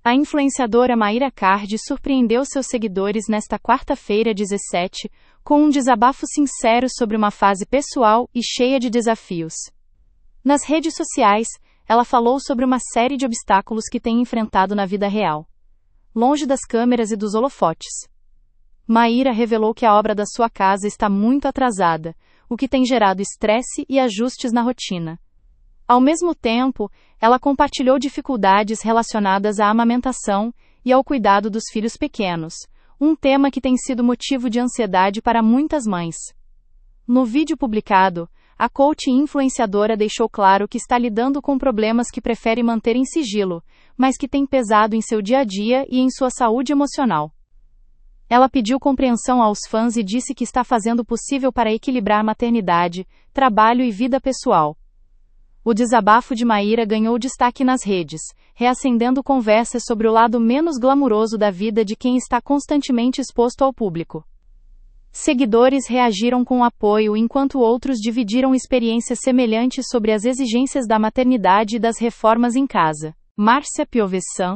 A influenciadora Mayra Card surpreendeu seus seguidores nesta quarta-feira, 17, com um desabafo sincero sobre uma fase pessoal e cheia de desafios. Nas redes sociais, ela falou sobre uma série de obstáculos que tem enfrentado na vida real, longe das câmeras e dos holofotes. Mayra revelou que a obra da sua casa está muito atrasada, o que tem gerado estresse e ajustes na rotina. Ao mesmo tempo, ela compartilhou dificuldades relacionadas à amamentação e ao cuidado dos filhos pequenos, um tema que tem sido motivo de ansiedade para muitas mães. No vídeo publicado, a coach influenciadora deixou claro que está lidando com problemas que prefere manter em sigilo, mas que têm pesado em seu dia a dia e em sua saúde emocional. Ela pediu compreensão aos fãs e disse que está fazendo o possível para equilibrar maternidade, trabalho e vida pessoal. O desabafo de Mayra ganhou destaque nas redes, reacendendo conversas sobre o lado menos glamuroso da vida de quem está constantemente exposto ao público. Seguidores reagiram com apoio enquanto outros dividiram experiências semelhantes sobre as exigências da maternidade e das reformas em casa. Márcia Piovesan,